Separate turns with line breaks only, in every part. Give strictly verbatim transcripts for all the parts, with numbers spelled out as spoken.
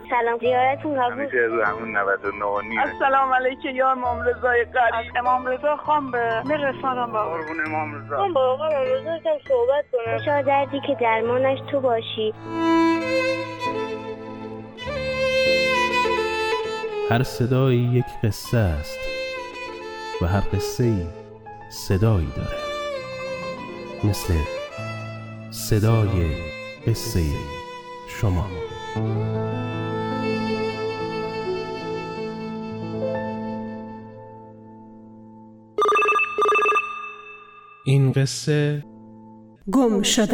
سلام زیارتون قبول.
همیشه رو همون نود و نه و نیم.
السلام علیکم یا امام رضای قریب. امام رضا خان به میرسانم با
قربون امام رضا.
من با آقا رضا کم صحبت کنم. خوشا دردی که درمانش تو باشی.
هر صدایی یک قصه است و هر قصه‌ای صدایی داره، مثل صدای قصه شما. این قصه
گم شده.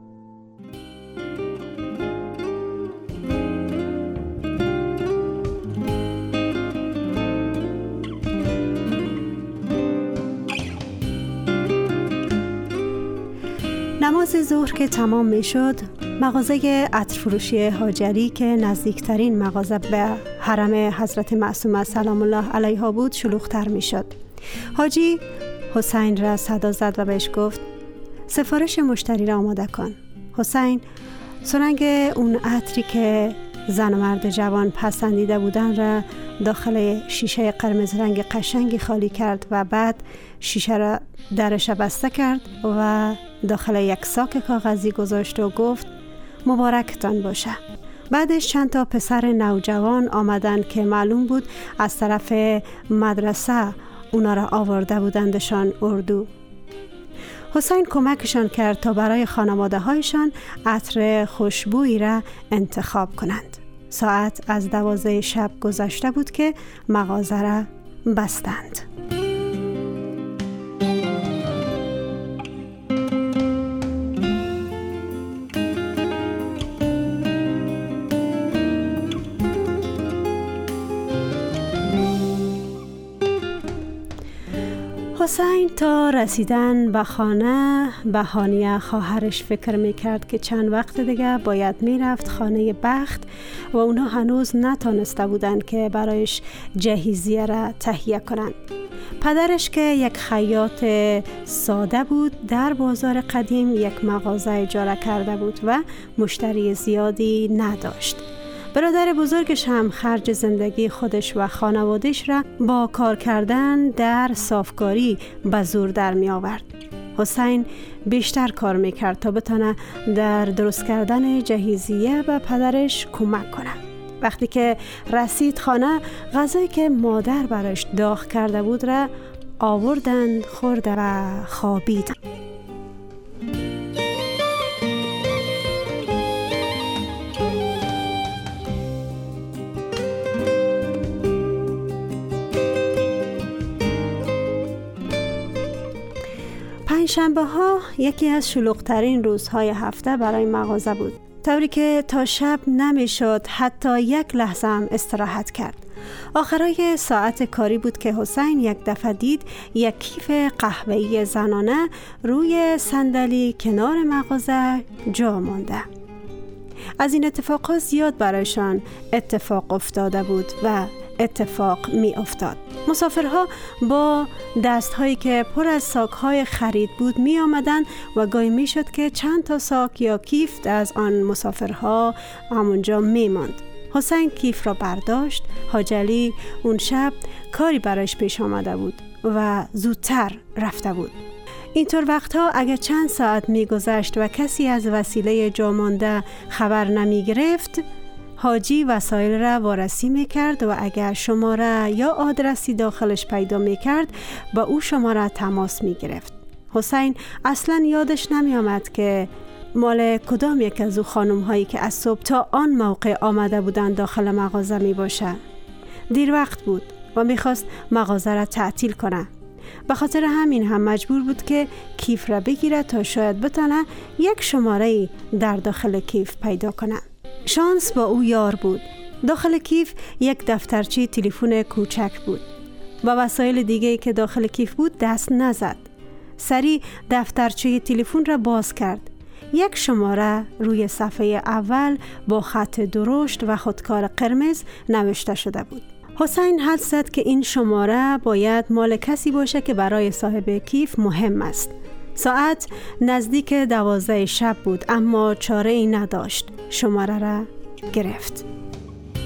نماز ظهر که تمام می شد، مغازه عطرفروشی هاجری که نزدیکترین مغازه به حرم حضرت معصومه سلام الله علیها بود شلوغ‌تر می شد. حاجی حسین را صدا زد و بهش گفت سفارش مشتری را آماده کن. حسین سرنگ اون عطری که زن و مرد جوان پسندیده بودن را داخل شیشه قرمز رنگ قشنگی خالی کرد و بعد شیشه را درش بسته کرد و داخل یک ساک کاغذی گذاشت و گفت مبارکتان باشه. بعدش چند تا پسر نوجوان آمدن که معلوم بود از طرف مدرسه اونا را آورده بودندشان اردو. حسین کمکشان کرد تا برای خانواده هایشان عطر خوشبویی را انتخاب کنند. ساعت از دوازده شب گذشته بود که مغازه را بستند. حسین تا رسیدن به خانه به هانیه خواهرش فکر میکرد که چند وقت دیگه باید میرفت خانه بخت و اونها هنوز نتانسته بودند که برایش جهیزیه را تهیه کنند. پدرش که یک خیاط ساده بود در بازار قدیم یک مغازه اجاره کرده بود و مشتری زیادی نداشت. برادر بزرگش هم خرج زندگی خودش و خانوادهش را با کار کردن در صافکاری به زور در می آورد. حسین بیشتر کار می کرد تا بتانه در درست کردن جهیزیه به پدرش کمک کنه. وقتی که رسید خانه، غذایی که مادر براش داغ کرده بود را آوردند، خورد و خوابید. پنجشنبه ها یکی از شلوغ‌ترین روزهای هفته برای مغازه بود، طوری که تا شب نمیشد حتی یک لحظه هم استراحت کرد. آخرای ساعت کاری بود که حسین یک دفعه دید یک کیف قهوه‌ای زنانه روی صندلی کنار مغازه جا مانده. از این اتفاقات زیاد برایشان اتفاق افتاده بود و اتفاق می افتاد. مسافرها با دستهایی که پر از ساک‌های خرید بود می آمدن و گاهی می شد که چند تا ساک یا کیف از آن مسافرها همونجا می ماند. حسین کیف را برداشت. حاج علی اون شب کاری برایش پیش آمده بود و زودتر رفته بود. اینطور وقتها اگر چند ساعت می گذشت و کسی از وسیله جا مانده خبر نمی گرفت، حاجی وسایل را وارسی میکرد و اگر شماره یا آدرسی داخلش پیدا میکرد با او شماره تماس میگرفت. حسین اصلا یادش نمی آمد که مال کدام یک از او خانم هایی که از صبح تا آن موقع آمده بودند داخل مغازه می باشه. دیر وقت بود و میخواست مغازه را تعطیل کنه. به خاطر همین هم مجبور بود که کیف را بگیره تا شاید بتونه یک شماره در داخل کیف پیدا کنه. شانس با او یار بود. داخل کیف یک دفترچه تلفن کوچک بود. با وسایل دیگه‌ای که داخل کیف بود دست نزد. سریع دفترچه تلفن را باز کرد. یک شماره روی صفحه اول با خط درشت و خودکار قرمز نوشته شده بود. حسین حدس زد که این شماره باید مال کسی باشه که برای صاحب کیف مهم است. ساعت نزدیک دوازده شب بود اما چاره ای نداشت. شماره را گرفت.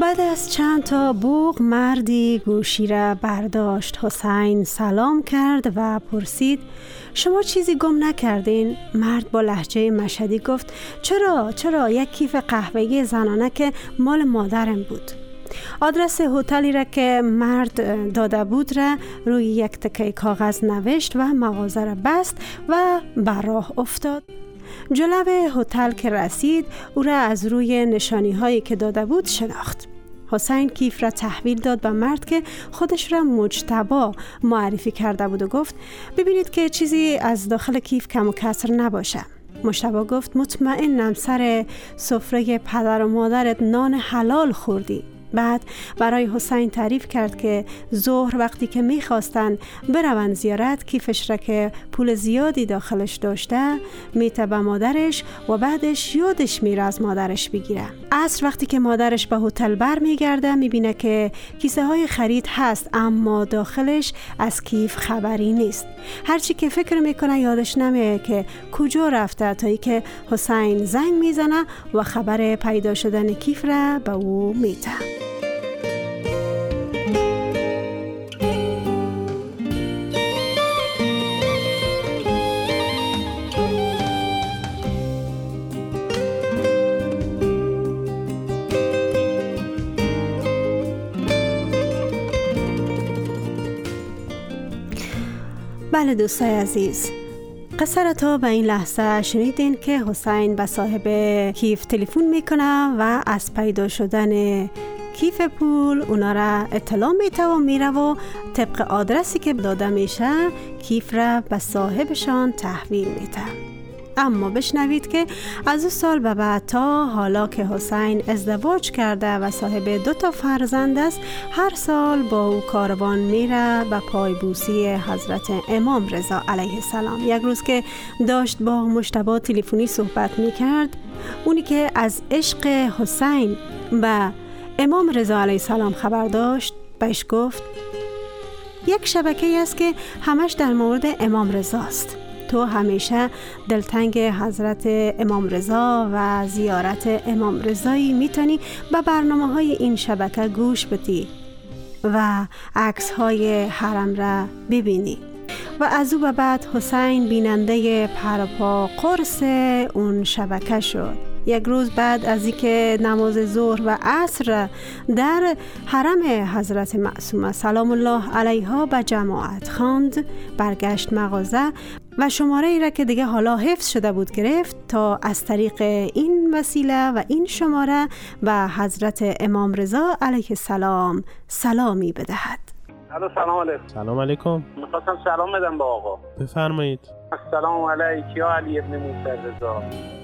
بعد از چند تا بوق مردی گوشی را برداشت. حسین سلام کرد و پرسید شما چیزی گم نکردین؟ مرد با لهجه مشهدی گفت چرا چرا یک کیف قهوه‌ای زنانه که مال مادرم بود. آدرس هتلی را که مرد داده بود را روی یک تکه کاغذ نوشت و مغازه را بست و بر راه افتاد. جلو هتل که رسید او را از روی نشانی هایی که داده بود شناخت. حسین کیف را تحویل داد به مرد که خودش را مجتبی معرفی کرده بود و گفت ببینید که چیزی از داخل کیف کم و کسر نباشه. مجتبی گفت مطمئنم سر سفره پدر و مادرت نان حلال خوردی. بعد برای حسین تعریف کرد که ظهر وقتی که میخواستن بروند زیارت کیفش را که پول زیادی داخلش داشته میته به مادرش و بعدش یادش میره از مادرش بگیره. عصر وقتی که مادرش به هتل بر میگرده میبینه که کیسه های خرید هست اما داخلش از کیف خبری نیست. هرچی که فکر میکنه یادش نمیه که کجا رفته تا ای که حسین زنگ میزنه و خبر پیدا شدن کیف را به او میته. بله دوستای عزیز، قصه را تا به این لحظه شنیدین که حسین به صاحب کیف تلفن میکنه و از پیدا شدن کیف پول اونا را اطلاع میده و میره و طبق آدرسی که داده میشه کیف را به صاحبشان تحویل میده. اما بشنوید که از او سال به بعد تا حالا که حسین ازدواج کرده و صاحب دو تا فرزند است هر سال با او کاروان میره به پایبوسی حضرت امام رضا علیه السلام. یک روز که داشت با مجتبی تلفنی صحبت میکرد اونی که از عشق حسین به امام رضا علیه السلام خبر داشت بهش گفت یک شبکه است که همش در مورد امام رضا است. تو همیشه دلتنگ حضرت امام رضا و زیارت امام رضایی میتونی به برنامه های این شبکه گوش بدی و عکس های حرم را ببینی. و از او به بعد حسین بیننده پرپا قرص اون شبکه شد. یک روز بعد از اینکه نماز ظهر و عصر در حرم حضرت معصومه سلام الله علیها به جماعت خواند، برگشت مغازه و شماره ای را که دیگه حالا حفظ شده بود گرفت تا از طریق این وسیله و این شماره به حضرت امام رضا علیه السلام سلامی بدهد.
الو سلام علیکم.
سلام علیکم.
میخواستم سلام بدم به آقا.
بفرمایید.
السلام علیک یا علی ابن موسی رضا.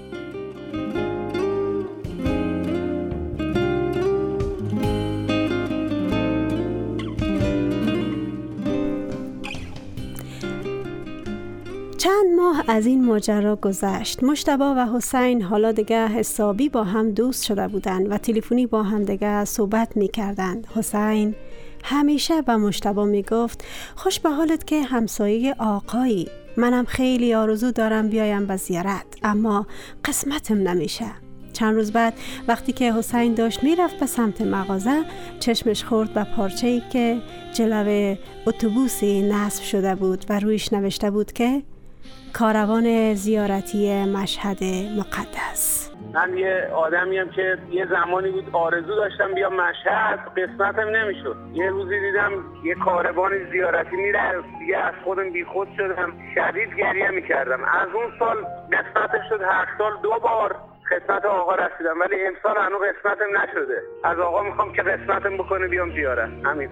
چند ماه از این ماجرا گذشت. مجتبی و حسین حالا دیگه حسابی با هم دوست شده بودند و تلفنی با هم دیگه صحبت می‌کردند. حسین همیشه به مجتبی میگفت خوش به حالت که همسایه آقایی، منم خیلی آرزو دارم بیایم به زیارت اما قسمتم نمیشه. چند روز بعد وقتی که حسین داشت میرفت به سمت مغازه چشمش خورد به پارچه‌ای که جلوی اتوبوسی نصب شده بود و رویش نوشته بود که کاروان زیارتی مشهد مقدس.
من یه آدمیم که یه زمانی بود آرزو داشتم بیام مشهد، قسمتم نمیشد. یه روزی دیدم یه کاروان زیارتی میره، دیگه از خودم بیخود شدم، شدید گریه میکردم. از اون سال قسمتم شد، هر سال دو بار قسمت آقا رسیدم ولی امسال هنوز قسمتم نشده. از آقا میخوام که قسمتم بکنه بیام زیارت. همین.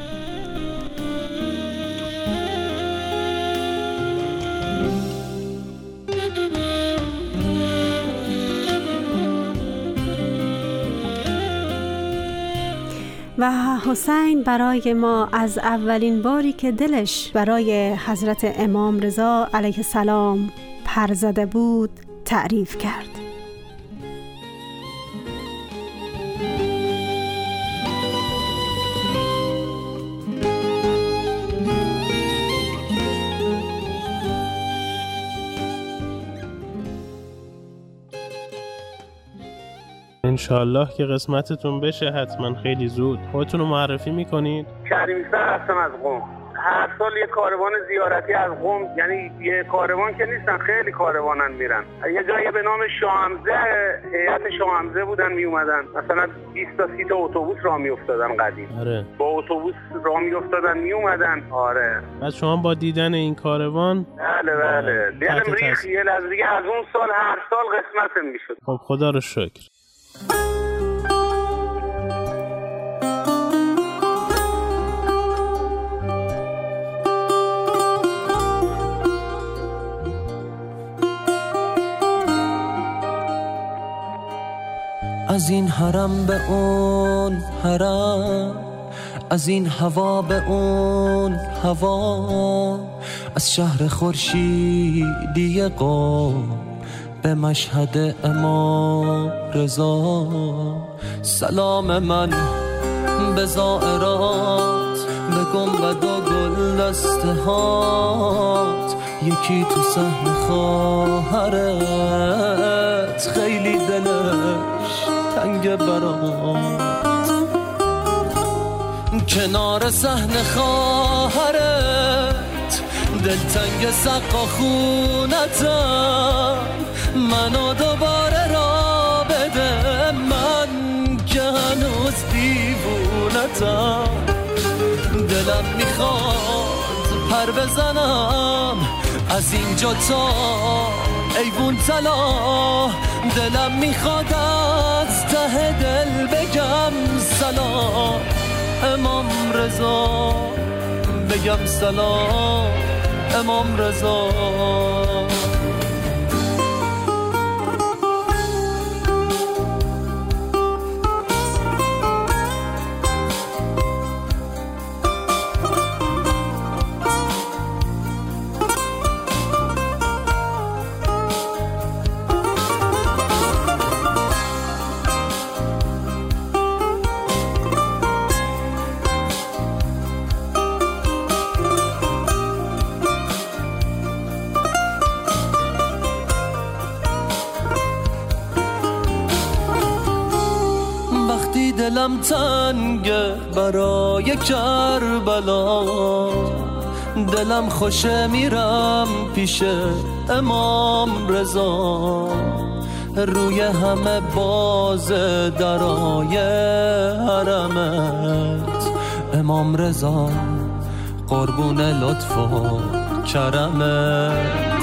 و حسین برای ما از اولین باری که دلش برای حضرت امام رضا علیه السلام پر زده بود تعریف کرد.
انشالله که قسمتتون بشه حتما خیلی زود. خودتون رو معرفی میکنید؟
کریمی‌سر هستم از قم. هر سال یه کاروان زیارتی از قم، یعنی یه کاروان که نیستن، خیلی کاروانن میرن. یه جایی به نام شاه حمزه، هیئت شاه حمزه بودن میومدن، مثلا بیست تا سی تا اتوبوس راه میافتادن قدیم.
آره.
با اتوبوس راه میافتادن میومدن. آره.
بعد شما با دیدن این کاروان
بله بله. دلم ریخت یه لحظه دیگه، از اون سال هر سال قسمتم میشد.
خب خدا رو شکر.
از این حرم به اون حرم، از این هوا به اون هوا، از شهر خورشیدی قم به مشهد امام رضا. سلام من به زائرات، به گنبد و گل دسته هات، یکی تو صحن خواهرت خیلی دلش تنگ برات. کنار صحن خواهرت دلتنگ سقا خونتم، منو دوباره را بده من که هنوز دیوونتم. دلم میخواد پر بزنم از اینجا تا ایوون طلا، دلم میخواد از ته دل بگم سلام امام رضا، بگم سلام امام رضا. دلم تنگه برای کربلا، دلم خوشه میرم پیش امام رضا. روی همه باز درای حرمت امام رضا، قربون لطف و کرمت.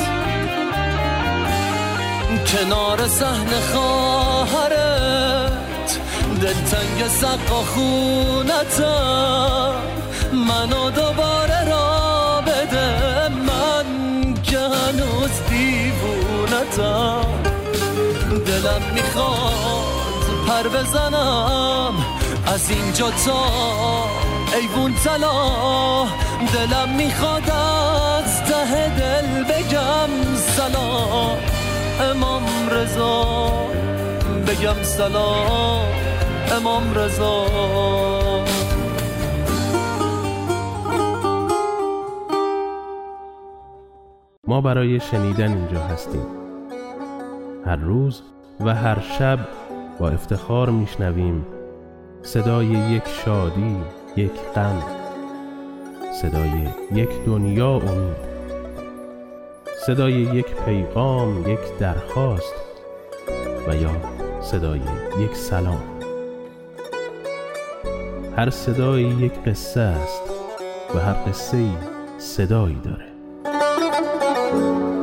کنار صحن خواهرت دلتنگ سقا خونتم، منو دوباره را بده من که هنوز دیوونتم. دلم میخواد پر بزنم از اینجا تا ایوون طلا، دلم میخواد از ته دل بگم سلام امام رضا، بگم سلام امام رضا.
ما برای شنیدن اینجا هستیم. هر روز و هر شب با افتخار میشنویم صدای یک شادی، یک غم، صدای یک دنیا امید، صدای یک پیغام، یک درخواست و یا صدای یک سلام. هر صدایی یک قصه است و هر قصه‌ای صدایی داره.